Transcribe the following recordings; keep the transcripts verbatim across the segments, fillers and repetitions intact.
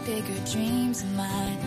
bigger dreams of mine.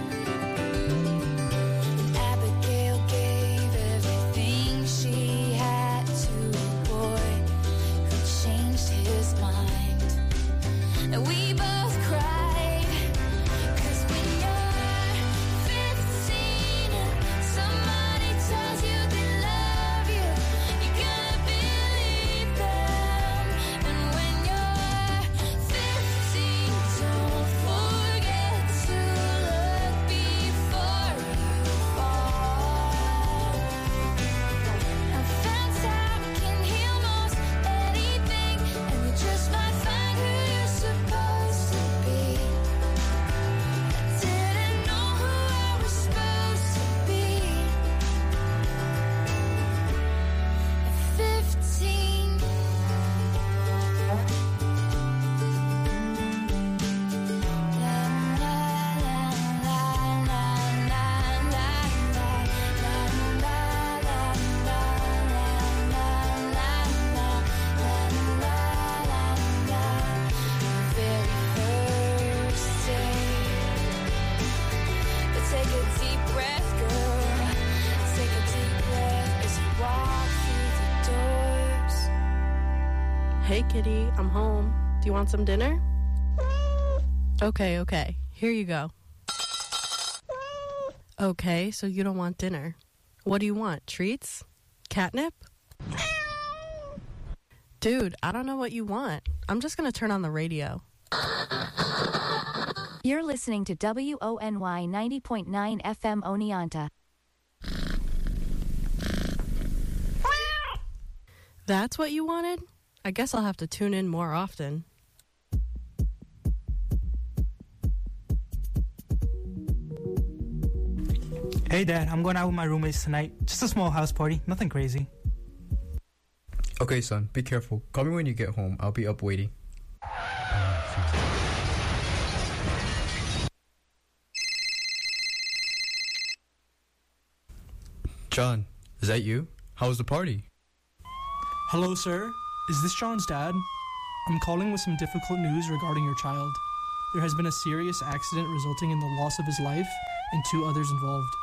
And Abigail gave everything she had to a boy who changed his mind. And we both cried, 'cause when you're fifteen, somebody tells you they love you, you're gonna believe them. And when you're fifteen, don't forget to look before you fall. Now fans out can heal most anything, and you just might find who you're supposed to be. I didn't know who I was supposed to be at fifteen. Take a deep breath, girl. Take a deep breath as you walk through the doors. Hey, kitty, I'm home. Do you want some dinner? Okay, okay. Here you go. Okay, so you don't want dinner. What do you want? Treats? Catnip? Dude, I don't know what you want. I'm just gonna turn on the radio. You're listening to W O N Y ninety point nine F M Oneonta. That's what you wanted? I guess I'll have to tune in more often. Hey, Dad, I'm going out with my roommates tonight. Just a small house party, nothing crazy. Okay, son, be careful. Call me when you get home. I'll be up waiting. John, is that you? How was the party? Hello, sir. Is this John's dad? I'm calling with some difficult news regarding your child. There has been a serious accident resulting in the loss of his life and two others involved.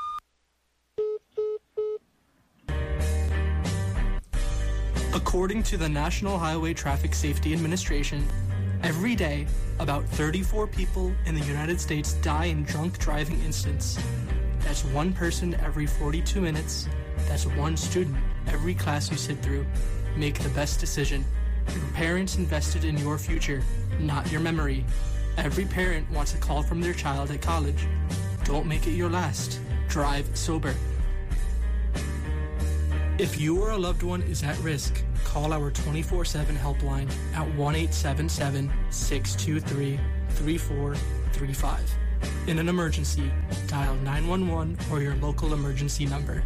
According to the National Highway Traffic Safety Administration, every day, about thirty-four people in the United States die in drunk driving incidents. That's one person every forty-two minutes. That's one student every class you sit through. Make the best decision. Your parents invested in your future, not your memory. Every parent wants a call from their child at college. Don't make it your last. Drive sober. If you or a loved one is at risk, call our twenty-four seven helpline at one eight seven seven, six two three, three four three five. In an emergency, dial nine one one or your local emergency number.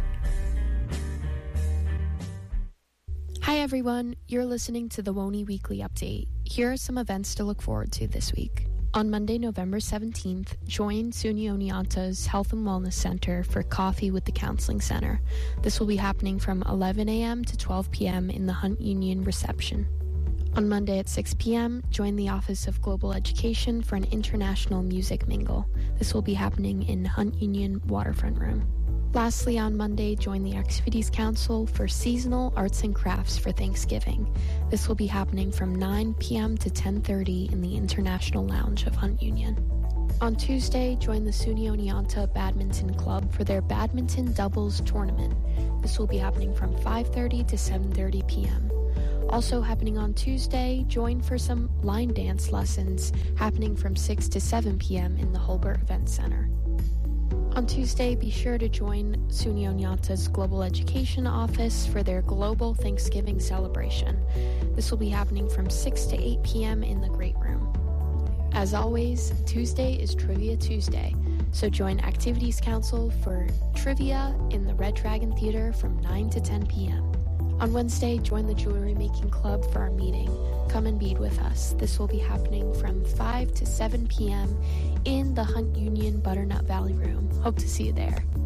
Hi everyone, you're listening to the WONY Weekly Update. Here are some events to look forward to this week. On Monday, November seventeenth, join SUNY Oneonta's Health and Wellness Center for Coffee with the Counseling Center. This will be happening from eleven a.m. to twelve p.m. in the Hunt Union reception. On Monday at six p.m., join the Office of Global Education for an international music mingle. This will be happening in Hunt Union Waterfront Room. Lastly, on Monday, join the Activities Council for Seasonal Arts and Crafts for Thanksgiving. This will be happening from nine p.m. to ten thirty in the International Lounge of Hunt Union. On Tuesday, join the SUNY Oneonta Badminton Club for their Badminton Doubles Tournament. This will be happening from five thirty to seven thirty p.m. Also happening on Tuesday, join for some line dance lessons happening from six to seven p.m. in the Holbert Event Center. On Tuesday, be sure to join SUNY Oneonta's Global Education Office for their Global Thanksgiving celebration. This will be happening from six to eight p.m. in the Great Room. As always, Tuesday is Trivia Tuesday, so join Activities Council for trivia in the Red Dragon Theater from nine to ten p.m. On Wednesday, join the Jewelry Making Club for our meeting. Come and bead with us. This will be happening from five to seven p.m. in the Hunt Union Butternut Valley Room. Hope to see you there.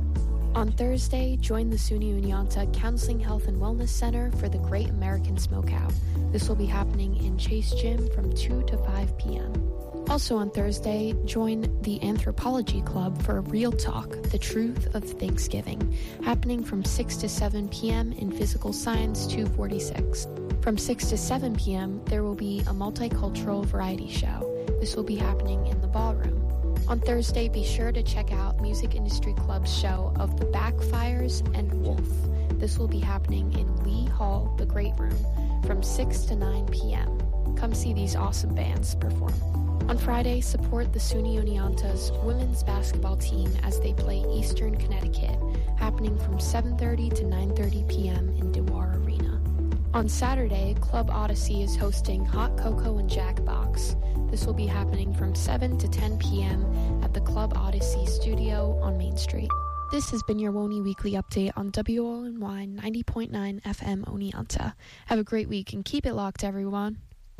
On Thursday, join the SUNY Oneonta Counseling Health and Wellness Center for the Great American Smokeout. This will be happening in Chase Gym from two to five p.m. Also on Thursday, join the Anthropology Club for Real Talk, The Truth of Thanksgiving, happening from six to seven p.m. in Physical Science two forty-six. From six to seven p.m., there will be a multicultural variety show. This will be happening in the ballroom. On Thursday, be sure to check out Music Industry Club's show of The Backfires and Wolf. This will be happening in Lee Hall, the Great Room, from six to nine p.m. Come see these awesome bands perform. On Friday, support the SUNY Oneonta's women's basketball team as they play Eastern Connecticut, happening from seven thirty to nine thirty p.m. in Dewar Arena. On Saturday, Club Odyssey is hosting Hot Cocoa and Jackbox. This will be happening from seven to ten p.m. at the Club Odyssey studio on Main Street. This has been your WONY Weekly Update on W O N Y ninety point nine F M Oneonta. Have a great week and keep it locked, everyone.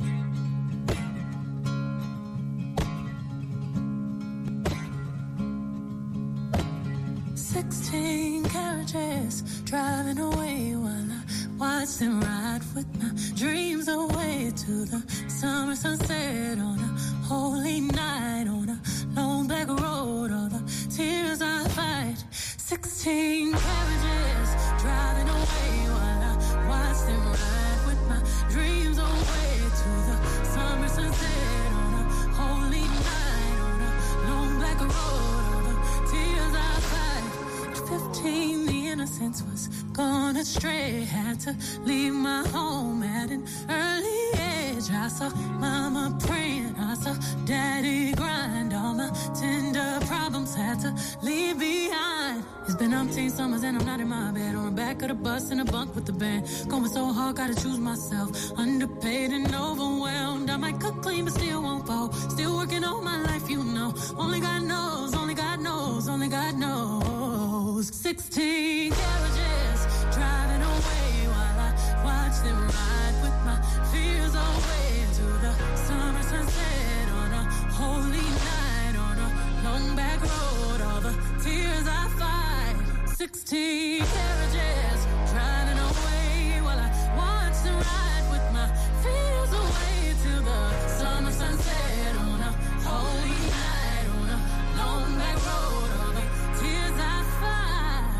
Sixteen carriages driving away while I watch them ride with my dreams away to the summer sunset on a holy night on a long black road. All the tears I fight. Sixteen carriages driving away while I watch them ride with my dreams away to the summer sunset on a holy night on a long black road. All the tears I fight. At fifteen, the innocence was gone astray. Had to leave my home at an early age. I saw mama praying, I saw daddy grind. All my tender problems had to leave behind. It's been umpteen summers and I'm not in my bed, on the back of the bus in a bunk with the band. Going so hard, gotta choose myself. Underpaid and overwhelmed. I might cook clean but still won't fall. Still working all my life, you know. Only God knows, only God knows, only God knows. Sixteen carriages driving away while I watch them ride with my fears away to the summer sunset on a holy night on a long back road. All the tears I fight. Sixteen carriages driving away while I watch them ride with my fears away to the summer sunset on a holy night on a long back road. All the tears I fight.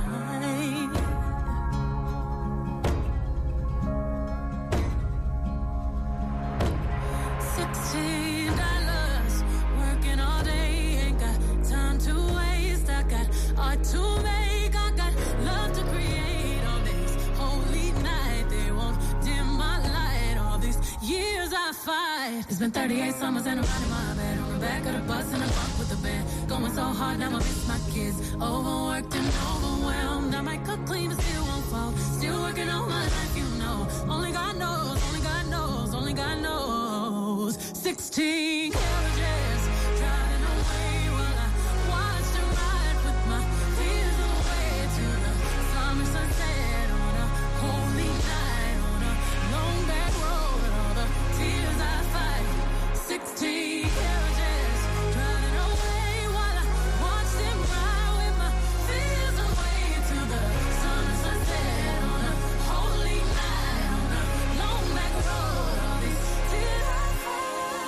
Sixteen dollars working all day, ain't got time to waste. I got art to make, I got love to create. On this holy night, they won't dim my light. All these years I fight. It's been thirty-eight summers and I'm out in my bed, on the back of the bus in a bunk with the band. Going so hard, now I miss my kids. Overworked and overwhelmed. I might cook clean but still won't fall. Still working all my life, you know. Only God knows, only God knows, only God knows. Sixteen carriages driving away while I watch them ride with my fears away to the summer sunset on a holy night on a long back road. All the tears I fight. Sixteen carriages driving away while I watch them ride with my fears away to the summer sunset on a holy night on a long back road. All these tears I fight.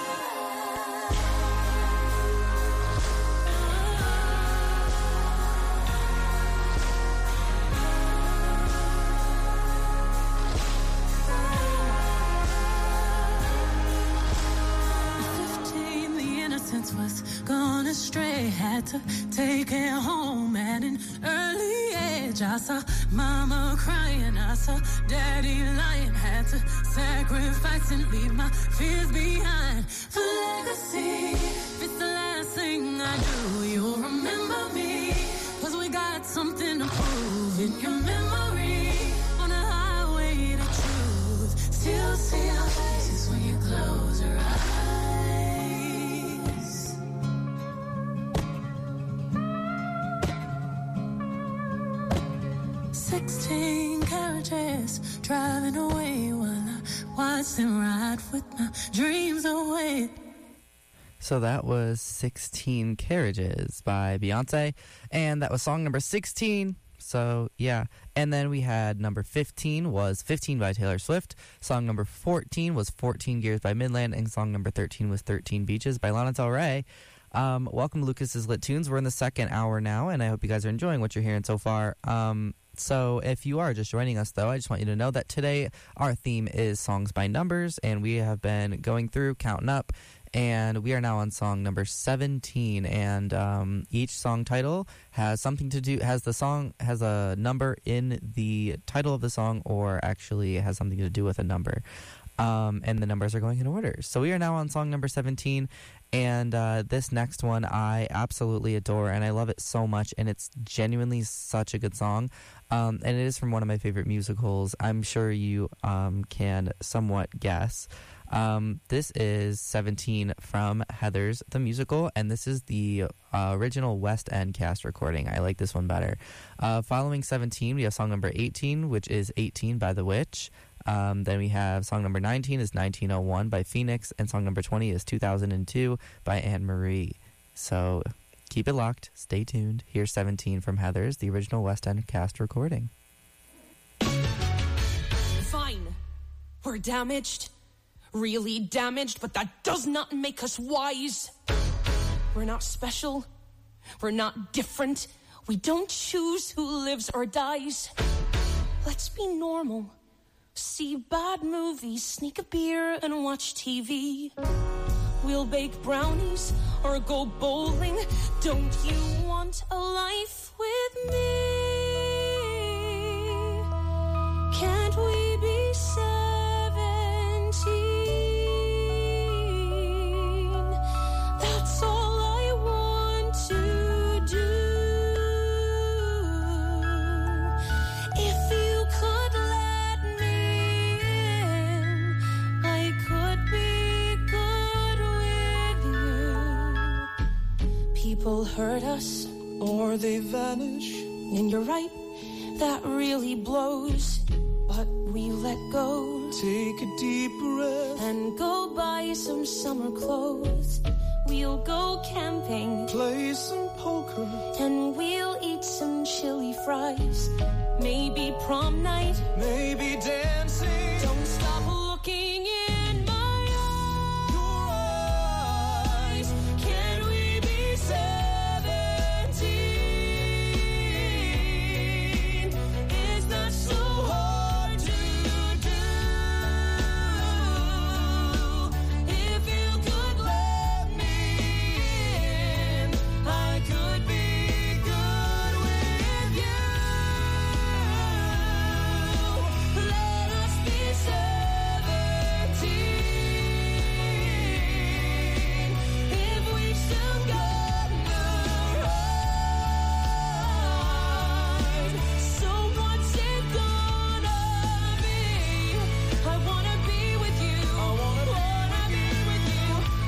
Fifteen, the innocence was gone astray. Had to take it home at an early age. I saw mama crying, I saw daddy lying. Had to sacrifice and leave my fears behind. For legacy, if it's the last thing I do, you'll remember me. Cause we got something to prove in your memory. On a highway to truth, still see our faces when you close your eyes. Sixteen carriages driving away while I watch them ride with my dreams away. So that was sixteen Carriages by Beyonce, and that was song number sixteen. So, yeah. And then we had number fifteen was fifteen by Taylor Swift. Song number fourteen was fourteen Gears by Midland. And song number thirteen was thirteen Beaches by Lana Del Rey. Um, welcome to Lucas's Lit Tunes. We're in the second hour now, and I hope you guys are enjoying what you're hearing so far. Um, so if you are just joining us, though, I just want you to know that today our theme is songs by numbers, and we have been going through, counting up, and we are now on song number seventeen, and um, each song title has something to do, has the song, has a number in the title of the song, or actually it has something to do with a number. Um, and the numbers are going in order. So we are now on song number seventeen, and uh, this next one I absolutely adore, and I love it so much, and it's genuinely such a good song. Um, and it is from one of my favorite musicals. I'm sure you um, can somewhat guess. Um, this is seventeen from Heathers the Musical, and this is the uh, original West End cast recording. I like this one better. Uh, following seventeen, we have song number eighteen, which is eighteen by The Witch. Um, then we have song number nineteen is nineteen oh one by Phoenix, and song number twenty is two thousand two by Anne Marie. So keep it locked, stay tuned. Here's seventeen from Heathers, the original West End cast recording. Fine, we're damaged. Really damaged, but that does not make us wise. We're not special. We're not different. We don't choose who lives or dies. Let's be normal. See bad movies, sneak a beer, and watch T V. We'll bake brownies or go bowling. Don't you want a life with me? Can't we be seventeen? That's all I want to do. If you could let me in, I could be good with you. People hurt us, or they vanish. And you're right, that really blows. But we let go. Take a deep breath and go buy some summer clothes. We'll go camping, play some poker, and we'll eat some chili fries. Maybe prom night, maybe dancing. Don't stop looking in my eyes. Can we be seventeen? Is that so hard to do? If you could let me in, I could be good with you. Let us be seventeen. If we've still got the ride. So what's it gonna be? I wanna be with you. I wanna, wanna be with you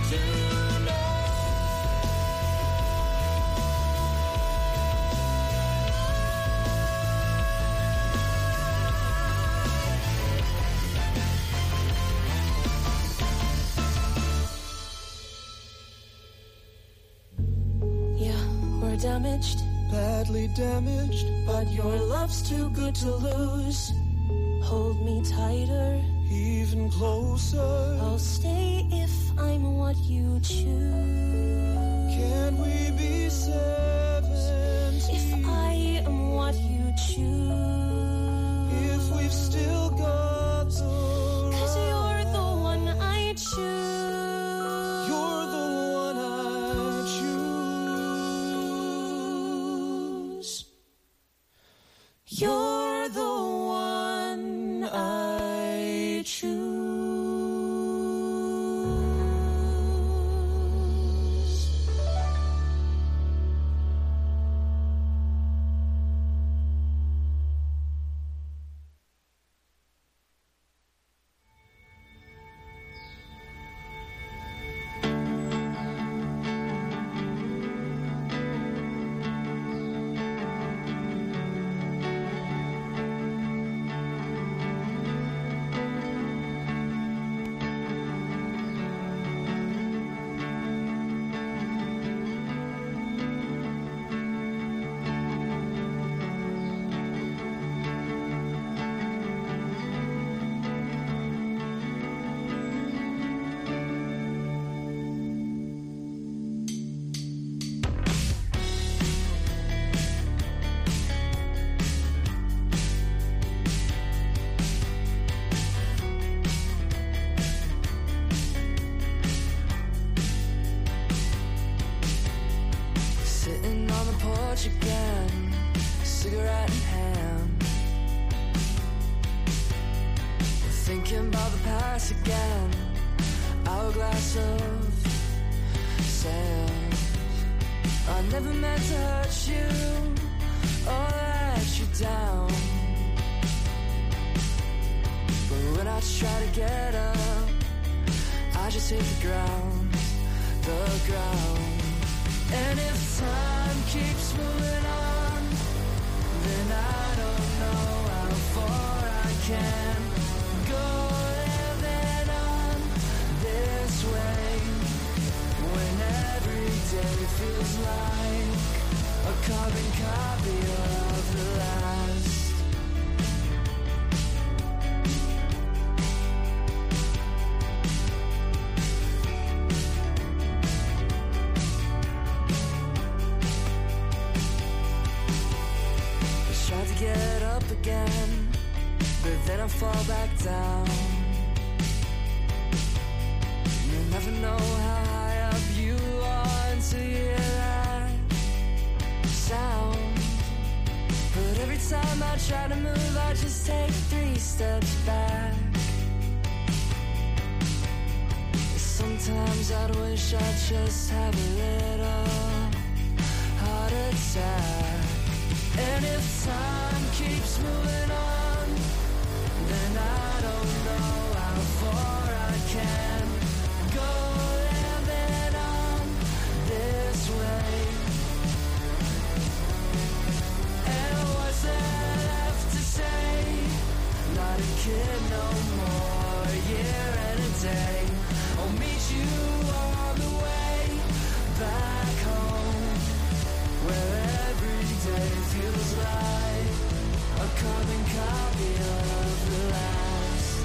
tonight. Yeah, we're damaged. Badly damaged. But your love's too good to lose. Hold me tighter. Even closer. I'll stay if I'm what you choose. Can we be seventeen? If I am what you choose. If we've still got the right. 'Cause you're the one I choose. You're the one I choose. You're the one I choose. couch again, cigarette in hand, thinking about the past again, hourglass of sand. I never meant to hurt you or let you down, but when I try to get up, I just hit the ground, the ground. And if time keeps moving on, then I don't know how far I can go living on this way, when every day feels like a carbon copy of the last. Get up again, but then I fall back down. You never know how high up you are until you hear that sound. But every time I try to move, I just take three steps back. Sometimes I'd wish I'd just have a little heart attack. And if time keeps moving on, then I don't know how far I can go living on this way. And what's there left to say? Not a kid no more, a year and a day. I'll meet you on the way back home, where every day feels like a carbon copy of the last.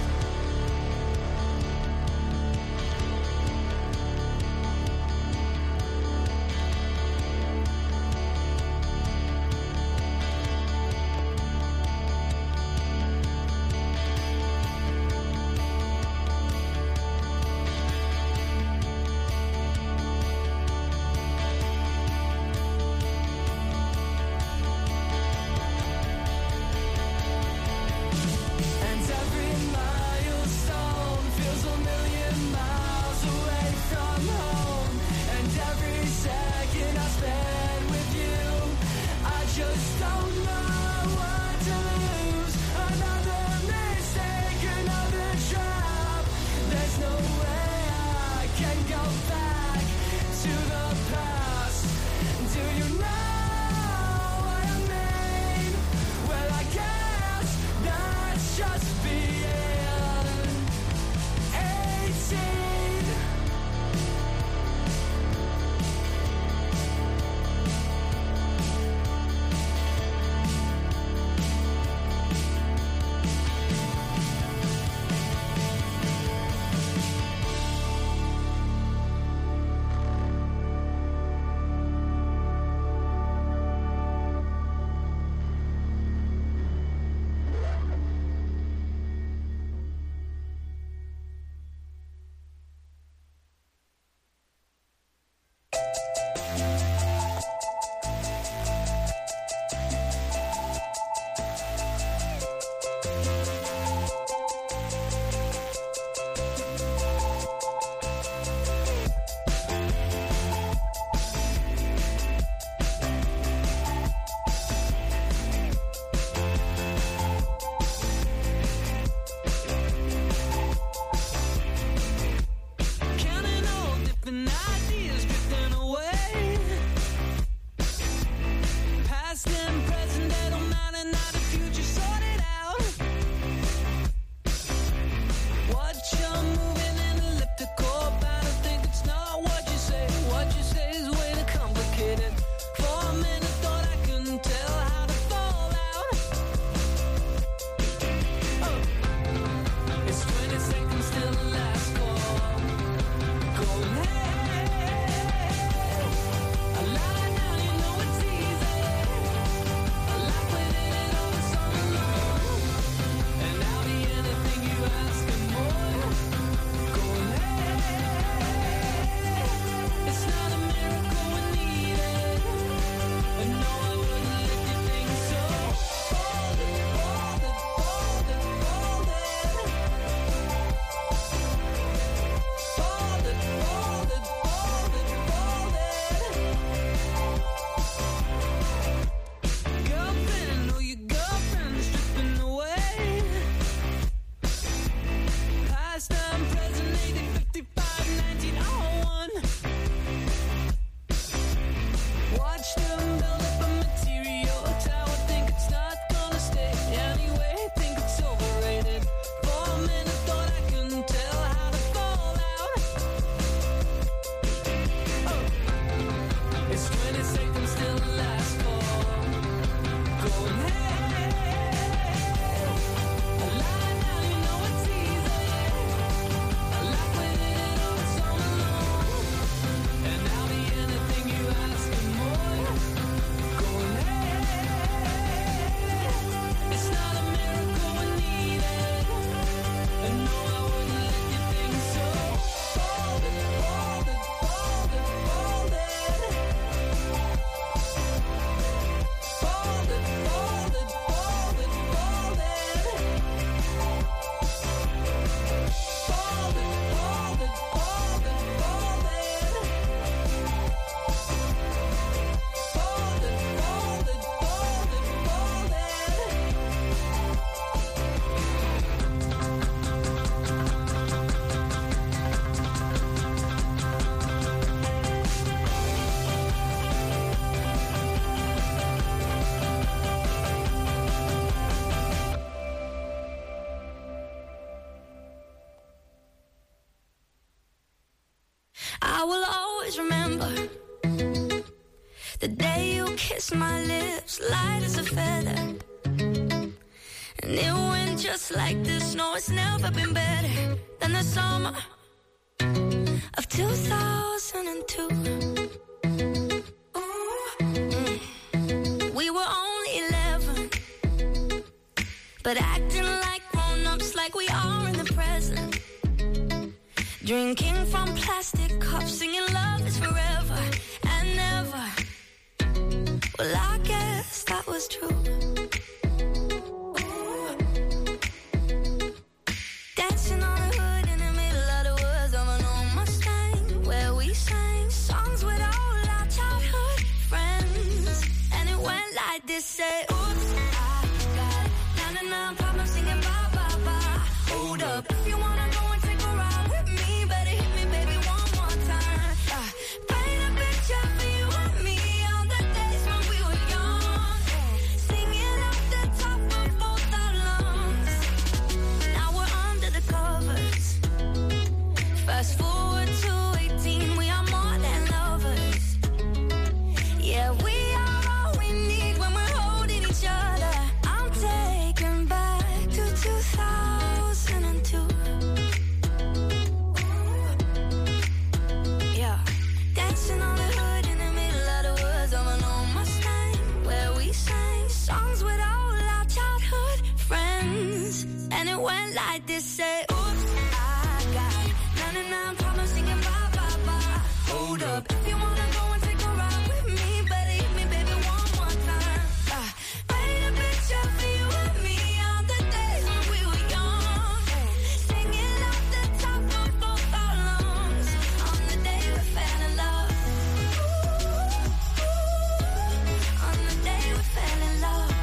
always remember the day you kissed my lips, light as a feather. And it went just like this. No, it's never been better than the summer of two thousand two. Mm. We were only eleven, but acting like grown-ups, like we are in the present. Drinking from plastic cups, singing love is forever and never. Well, I guess that was true. Dancing on the hood in the middle of the woods of an old Mustang, where we sang songs with all our childhood friends. And it went like this, say, oops, I got ninety-nine problems singing bye, bye, bye. Hold up, if you wanna go and take a ride with me, better hit me, baby, one more time. uh, Paint a picture for you and me on the days when we were young, singing off the top of both our lungs. Now we're under the covers. Fast forward to eighteen, we are more than lovers. Yeah, we are all we need when we're holding each other. I'm taken back to two thousand two. Yeah, dancing on the hood in the middle of the woods of an old Mustang, where we sang songs with all our childhood friends. And it went like this, say, oops, I got ninety-nine problems singing bye, bye, bye. Hold up, if you wanna go and take a ride with me, better hit me, baby, one more time. uh, Paint a picture for you and me on the days when we were young, singing off the top of both our lungs on the day we fell in love. On the day we fell in love.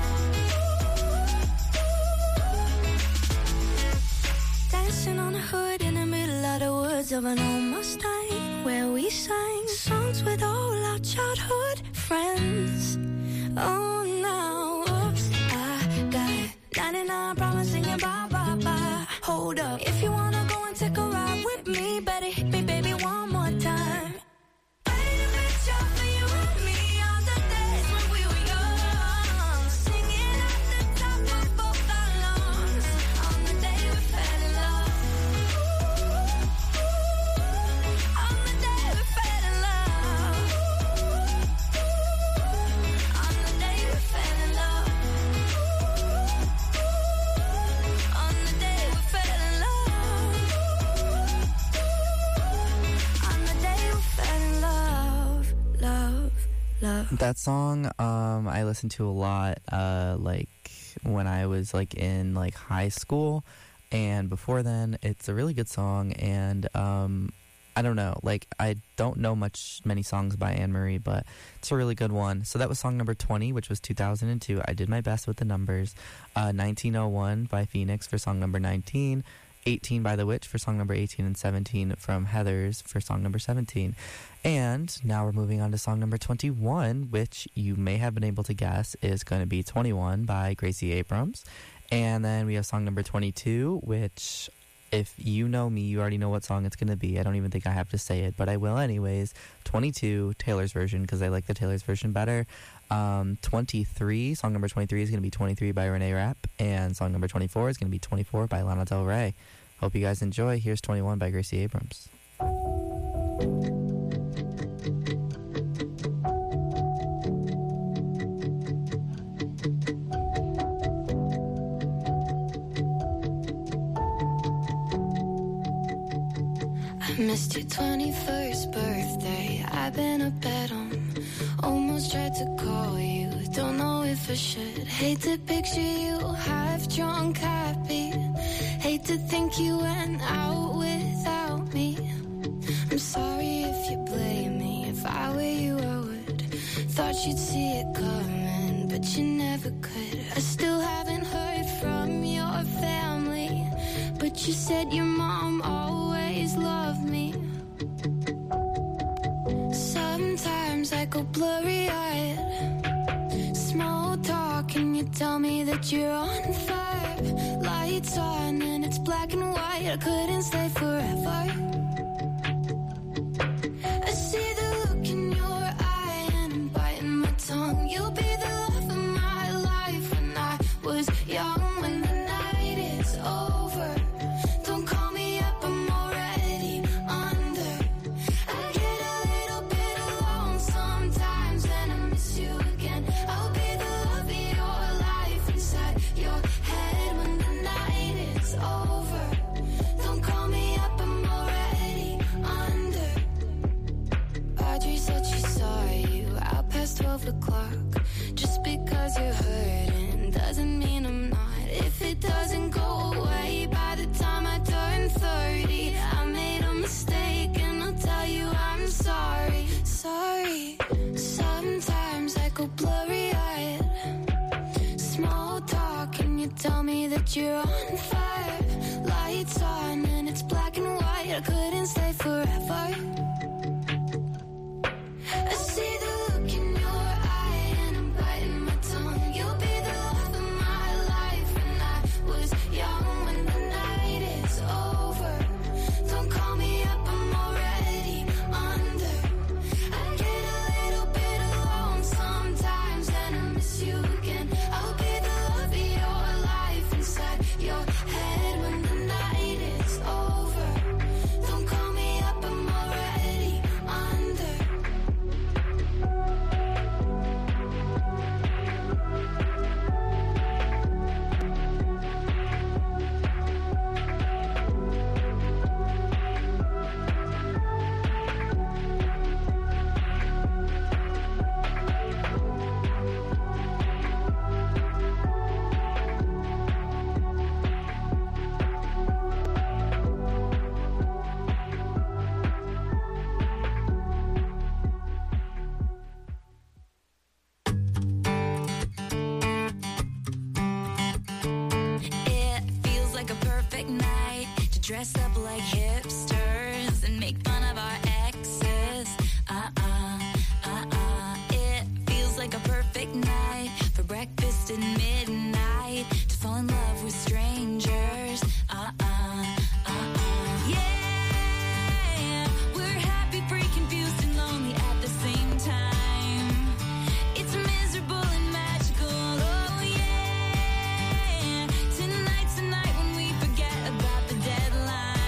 Dancing on the hood in the middle of the woods of an old Mustang, where we sang songs with all our childhood friends. Oh, now, oops, I got ninety-nine problems singing bye, bye, bye. Hold up, if you wanna go and take a ride with me, better hit me, baby, one more time. Paint a picture for you and me on the days when we were young, singing at the top of both our lungs on the day we fell in love. On the day we fell in love. On the day we fell in love. On the day we fell in love. On the day we fell in love. Love, love. That song, um, I listened to a lot, uh, like when I was like in like high school, and before then. It's a really good song, and um, I don't know, like I don't know much many songs by Anne Marie, but it's a really good one. So that was song number twenty, which was two thousand two. I did my best with the numbers. Uh, nineteen oh one by Phoenix for song number nineteen. eighteen by The Witch for song number eighteen, and seventeen from Heathers for song number seventeen. And now we're moving on to song number twenty-one, which you may have been able to guess is going to be twenty-one by Gracie Abrams. And then we have song number twenty-two, which if you know me, you already know what song it's going to be. I don't even think I have to say it, but I will anyways. twenty-two, Taylor's version, because I like the Taylor's version better. Um, twenty-three, song number twenty-three is going to be twenty-three by Renee Rapp, and song number twenty-four is going to be twenty-four by Lana Del Rey. Hope you guys enjoy. Here's twenty-one by Gracie Abrams. I missed your twenty-first birthday. I've been a bed on. Almost tried to call you. Don't know if I should. Hate to picture you half drunk, happy. Hate to think you went out without me. I'm sorry if you blame me. If I were you, I would. Thought you'd see it coming, but you never could. I still haven't heard from your family, but you said your mom always loved me. Sometimes I go blurry-eyed. Small talk and you tell me that you're on fire. Lights on and it's black and white. I couldn't stay forever. I see the the clock. Just because you're hurting doesn't mean I'm not. If it doesn't go away by the time I turn thirty, I made a mistake and I'll tell you I'm sorry. Sorry. Sometimes I go blurry-eyed. Small talk and you tell me that you're on fire. Lights on and it's black and white. I couldn't stay forever. I see the look in your eye and I'm biting my tongue. You'll be the love of my life. And I was young when the night is over. Don't call me up, I'm already under. I get a little bit alone sometimes and I miss you again. I'll be the love of your life inside your head when the night is over. Don't call me up, I'm already under. It feels like a perfect night to dress up like hipsters and make fun of our exes. Uh-uh, uh-uh. It feels like a perfect night for breakfast at midnight to fall in love with strangers. Uh-uh, uh-uh. Yeah, we're happy, free, confused, and lonely at the same time. It's miserable and magical, oh yeah. Tonight's the night when we forget about the deadline.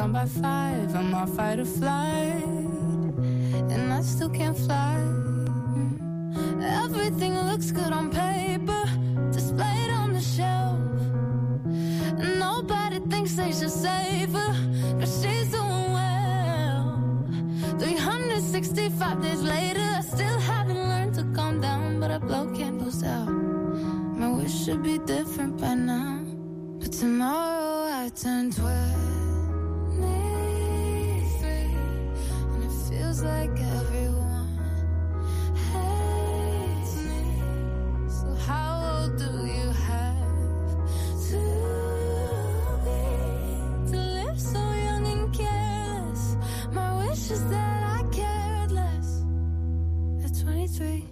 down by five. I'm on fight or flight, and I still can't fly. Mm. Everything looks good on paper, displayed on the shelf. Nobody thinks they should save her, but she's doing well. three hundred sixty-five days later, I still haven't learned to calm down, but I blow candles out. My wish should be different by now, but tomorrow I turn twenty-three, and it feels like everyone hates me. So how old do you have to be to live so young and careless? My wish is that I cared less at twenty-three.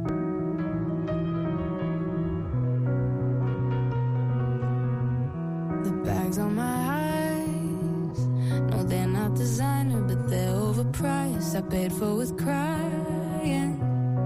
Bags on my eyes, no they're not designer, but they're overpriced. I paid for with crying,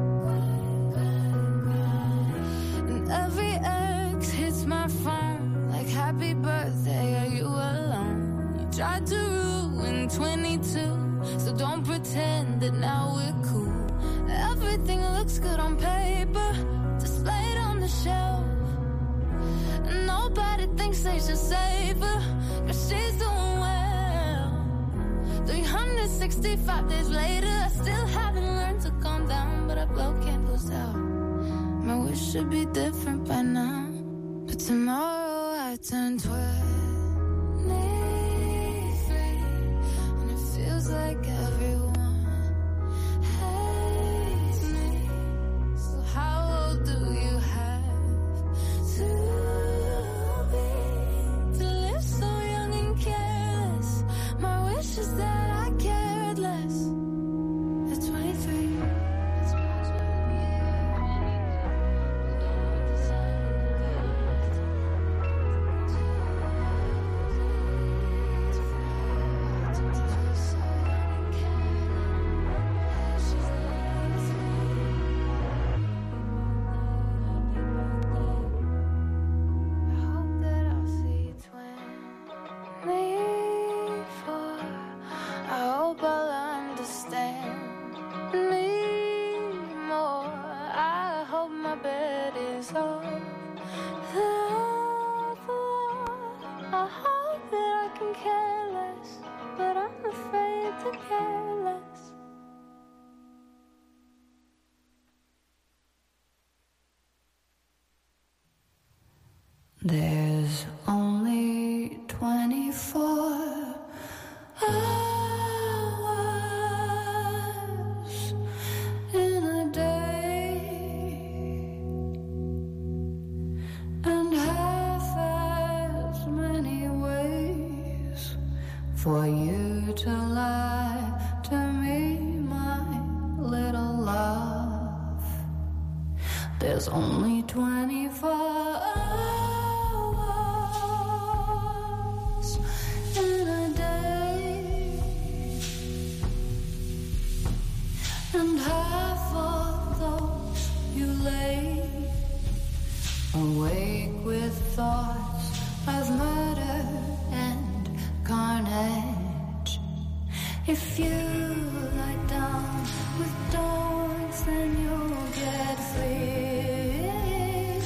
and every ex hits my phone like happy birthday, are you alone? You tried to ruin twenty-two, so don't pretend that now we're cool. Everything looks good on paper, displayed on the shelf. Nobody thinks they should save her, but she's doing well. three hundred sixty-five days later, I still haven't learned to calm down, but I blow candles out. My wish should be different by now, but tomorrow I turn twenty-three, and it feels like everyone hates me. So how old do you have to is that I cared less at twenty-three. There's only twenty-four hours in a day, and half as many ways for you to lie to me, my little love. There's only twenty-four hours in a day, and half of those you lay awake with thoughts of murder and carnage. If you lie down with dogs, then you'll get fleas.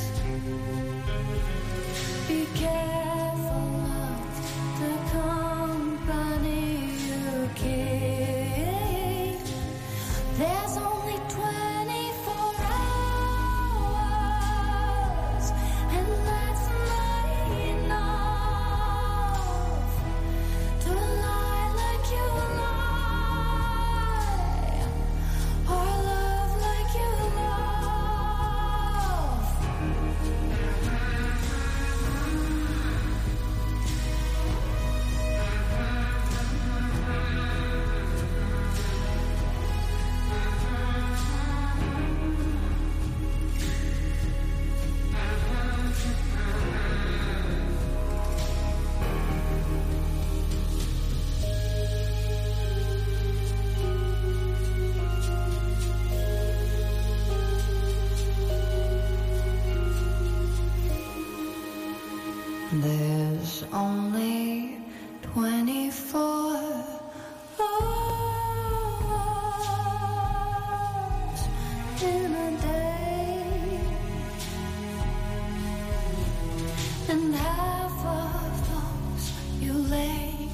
Be careful of the company you keep. There's only twenty-four hours, and that's not enough to lie like you lie, or love like you love. There's only twenty-four hours in a day, and half of those you lay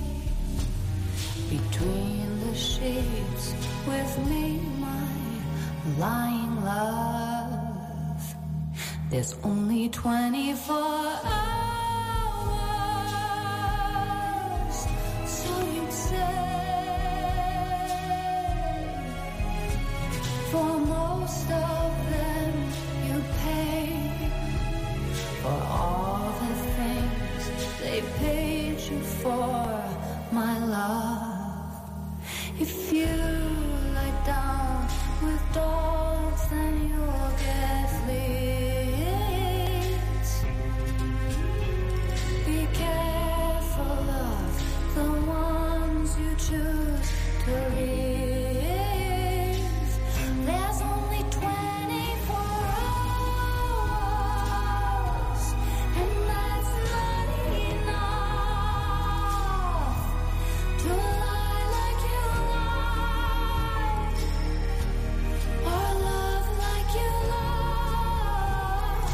between the sheets with me, my lying love. There's only twenty-four hours, so you'd say. For most of them you pay for all the things they paid you for, my love. If you lie down with dogs, then you'll get fleas. Be careful of the ones you choose to leave. There's only twenty-four hours, and that's not enough to lie like you lie, or love like you love.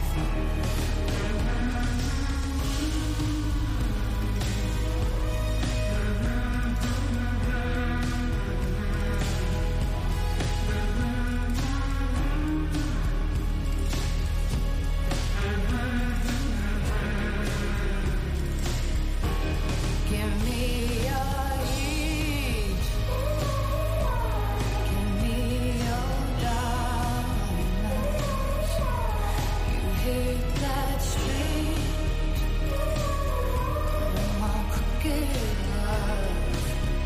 Give me your heat. Give me your darkness. You hate that street, my crooked love.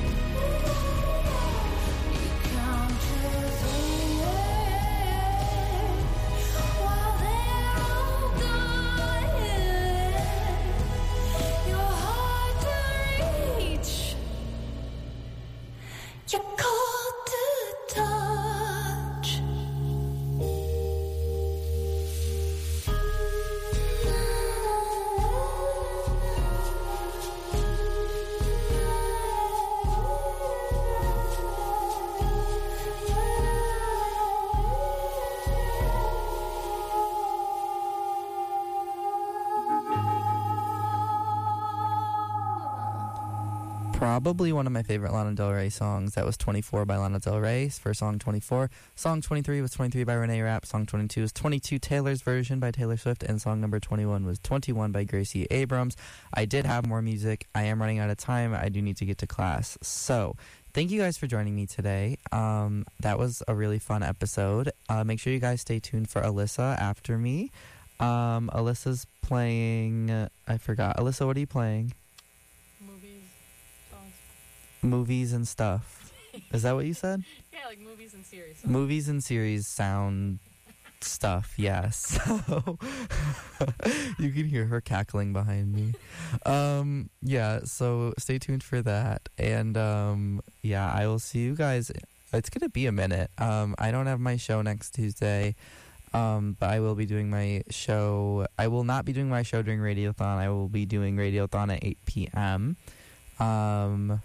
You counted away while they're all dying. You're hard to reach. You're cold to touch. Probably one of my favorite Lana Del Rey songs. That was twenty-four by Lana Del Rey for song twenty-four. Song twenty-three was twenty-three by Renee Rapp. Song twenty-two was twenty-two Taylor's version by Taylor Swift. And song number twenty-one was twenty-one by Gracie Abrams. I did have more music. I am running out of time. I do need to get to class. So thank you guys for joining me today. Um, that was a really fun episode. Uh, make sure you guys stay tuned for Alyssa after me. Um, Alyssa's playing... Uh, I forgot. Alyssa, what are you playing? Movies, songs. Movies and stuff. Is that what you said? Yeah, like movies and series. Songs. Movies and series sound stuff, yes. So you can hear her cackling behind me. Um, yeah, so stay tuned for that. And um, yeah, I will see you guys. It's going to be a minute. Um, I don't have my show next Tuesday. Um, but I will be doing my show. I will not be doing my show during Radiothon. I will be doing Radiothon at eight p.m. Um,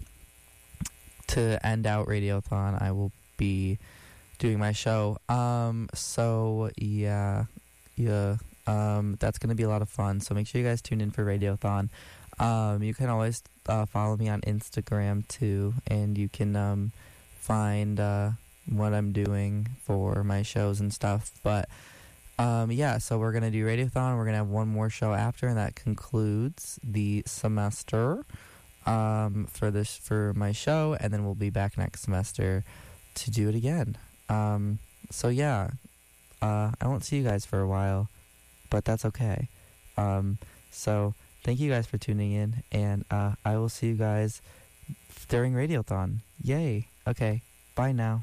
to end out Radiothon, I will be doing my show. Um, so yeah, yeah. Um, that's gonna be a lot of fun. So make sure you guys tune in for Radiothon. Um, you can always uh, follow me on Instagram too, and you can um find uh. what I'm doing for my shows and stuff. But um yeah, so we're gonna do Radiothon. We're gonna have one more show after, and that concludes the semester um for this for my show, and then we'll be back next semester to do it again. Um so yeah, uh I won't see you guys for a while, but that's okay. Um so thank you guys for tuning in, and uh I will see you guys during Radiothon. Yay. Okay, bye now.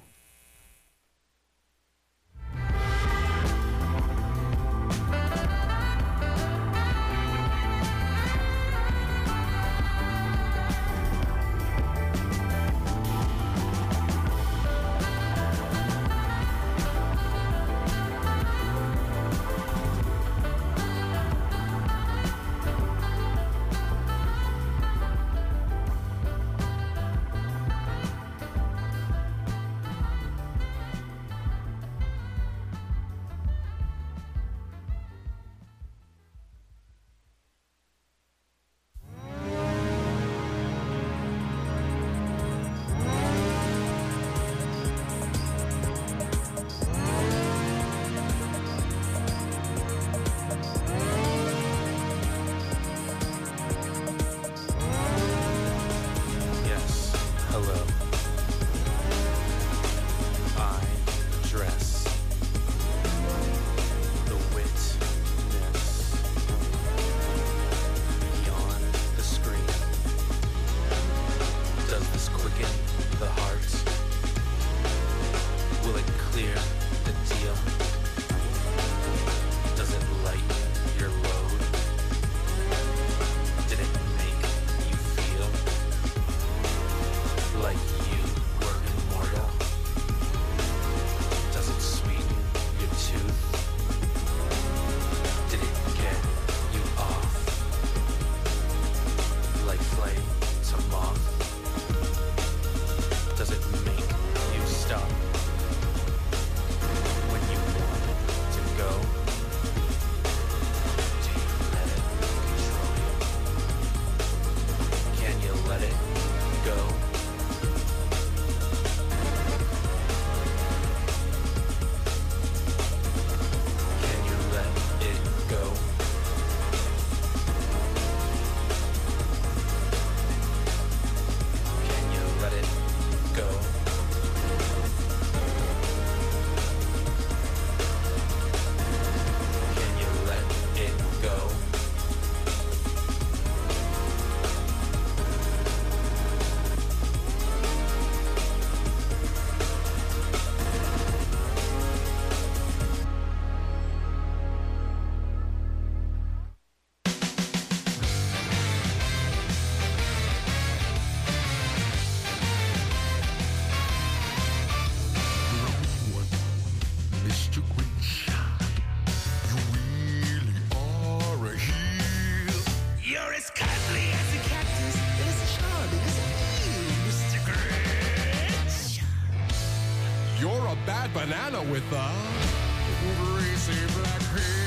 out with the greasy black pig.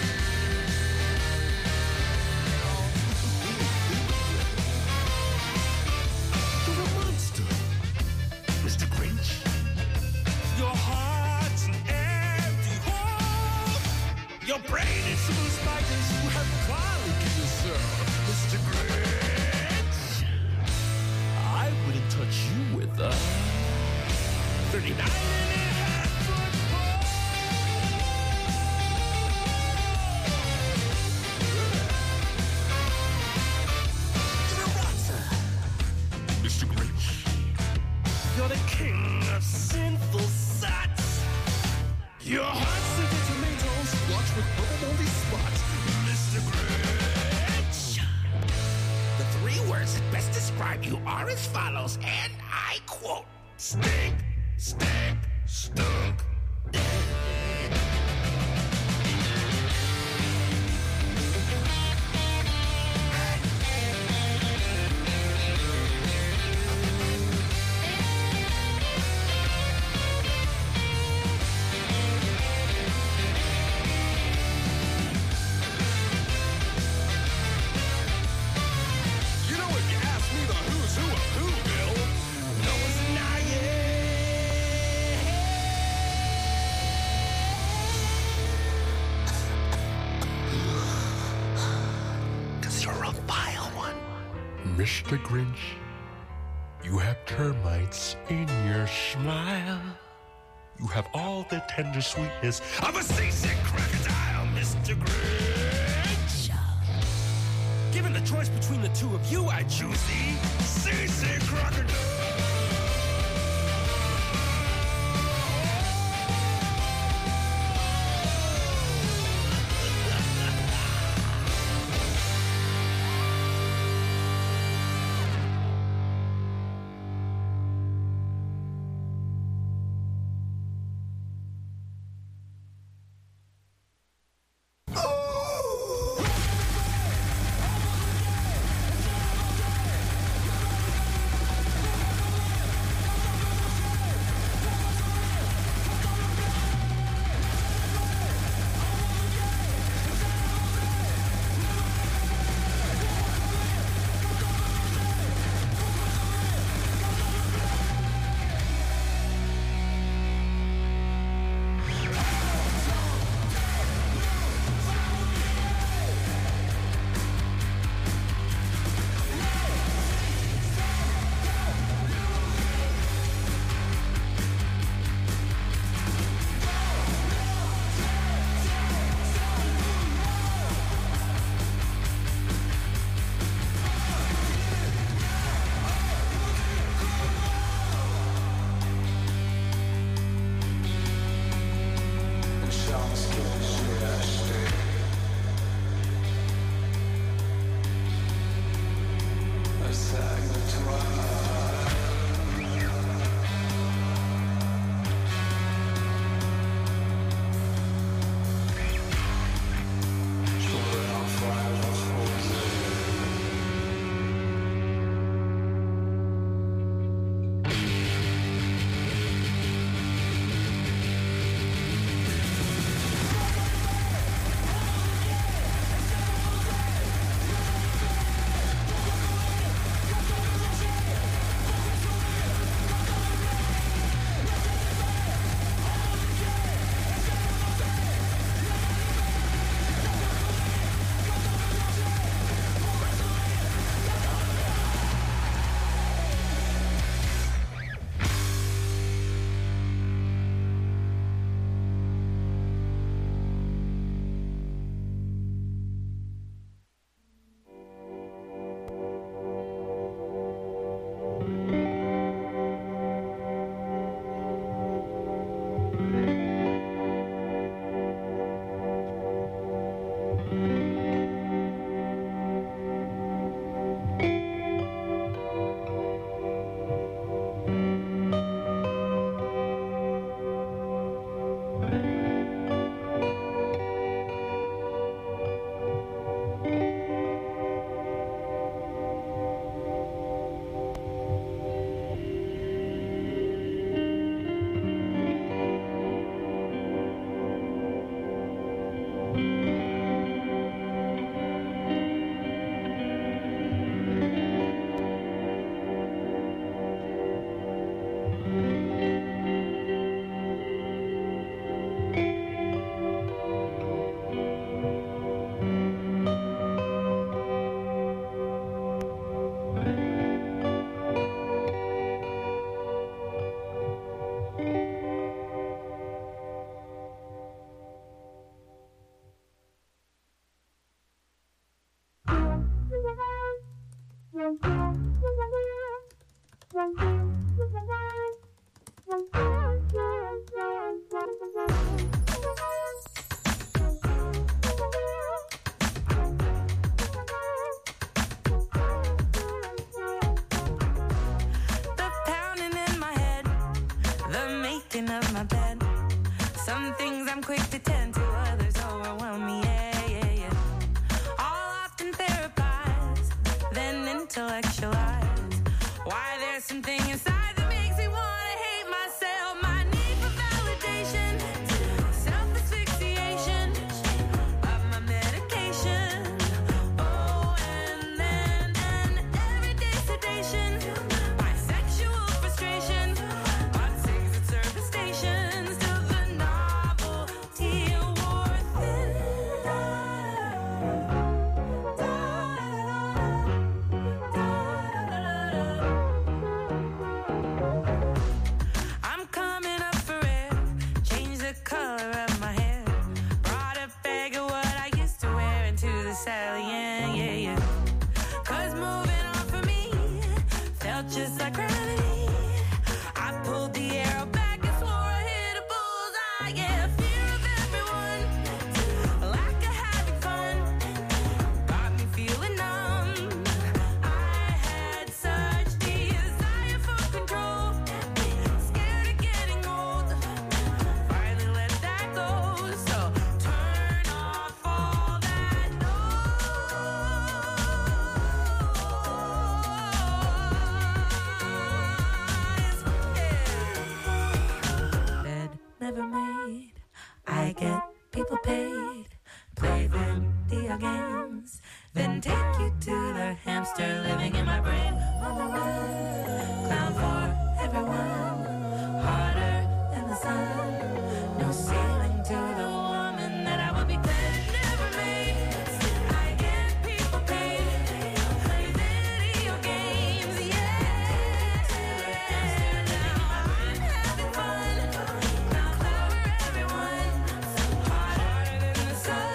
You're a monster, Mister Grinch. Your heart's an empty hole. Your brain is full of spiders who have colic in the cell, Mister Grinch. I wouldn't touch you with a thirty-nine and a half foot pole. You're a rotter, Mister Grinch. You're the king of sinful sots. Your heart's scented tomatoes, splotched with purple moldy spots, Mister Grinch. The three words that best describe you are as follows, and I quote: stink, stink, stunk. You know, if you ask me the who's who of who, Bill, no one's denying. Cause you're a vile one. Mister Grinch, you have termites in your smile. You have all the tender sweetness of a seasick crocodile, Mister Grinch. Given the choice between the two of you, I choose the seasick crocodile. people paid, play video games, then take you to the hamster living in my brain. Clown for everyone, harder than the sun, no ceiling to the woman that I would be glad never made. I get people paid, play video games, yeah. Now I'm having fun, clown for everyone, harder than the sun.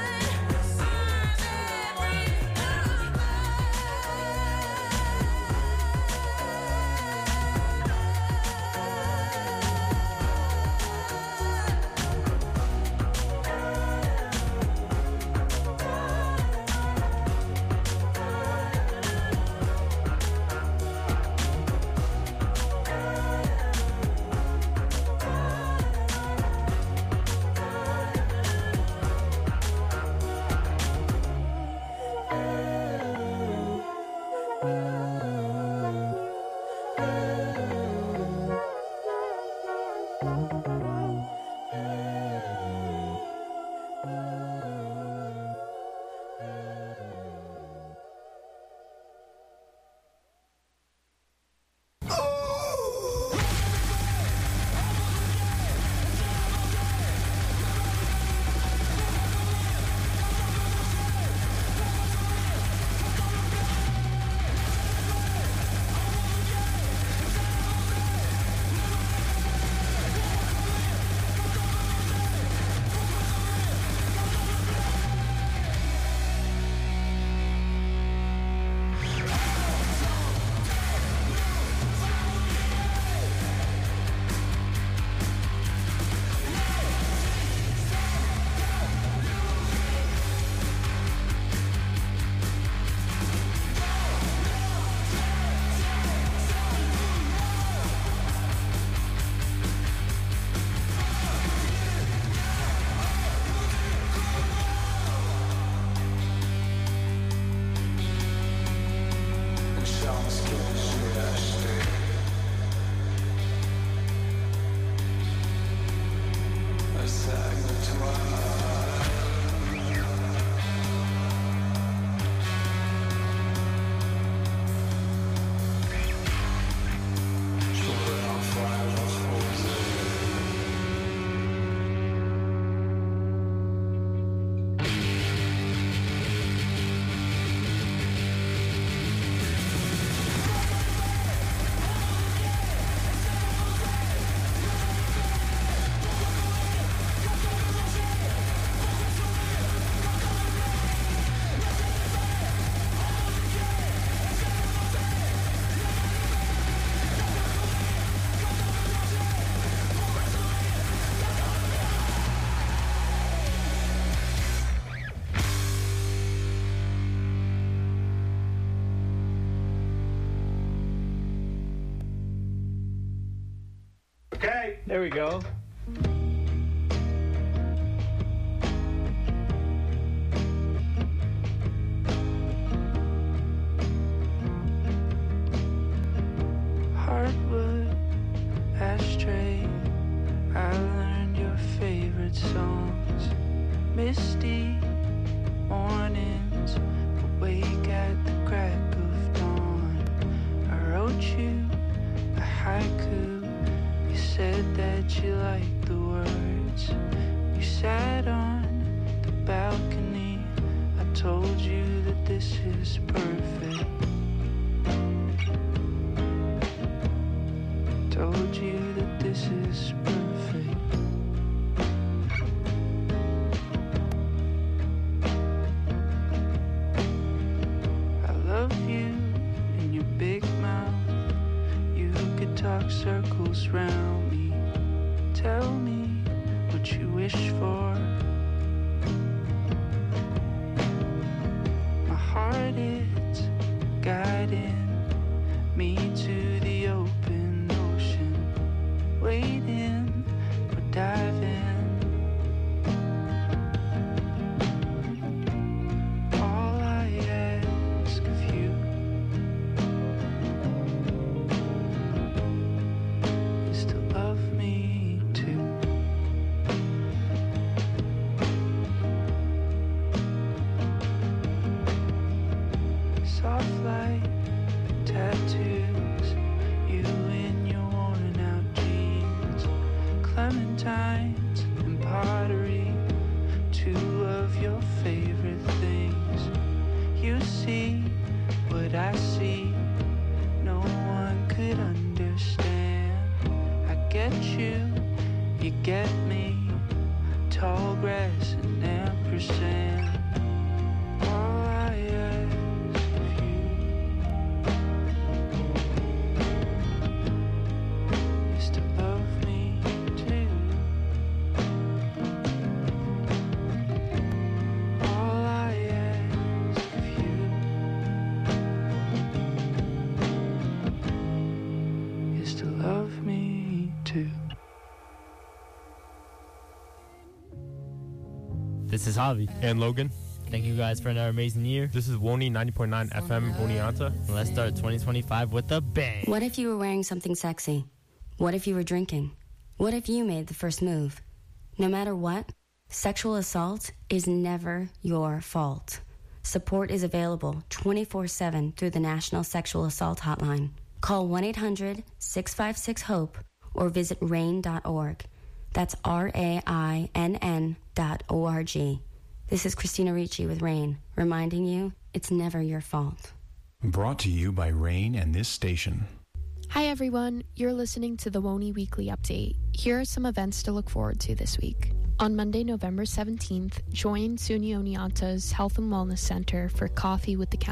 Okay, there we go. Hardwood, ashtray, I learned your favorite songs. Misty mornings, awake at the crack of dawn. I wrote you a haiku. You said that you liked the words. You sat on the balcony. I told you that this is perfect. Told you that this is perfect. I love you in your big mouth. You could talk circles round me. Tell me what you wish for. My heart, it's This is Javi. And Logan. Thank you guys for another amazing year. This is Woni ninety point nine F M Oneonta. Let's start twenty twenty-five with a bang. What if you were wearing something sexy? What if you were drinking? What if you made the first move? No matter what, sexual assault is never your fault. Support is available twenty-four seven through the National Sexual Assault Hotline. Call one eight hundred six five six HOPE or visit rain dot org. That's R A I N N dot O R G. This is Christina Ricci with RAIN, reminding you it's never your fault. Brought to you by RAIN and this station. Hi everyone, you're listening to the Woni Weekly Update. Here are some events to look forward to this week. On Monday, November seventeenth, join SUNY Oneonta's Health and Wellness Center for Coffee with the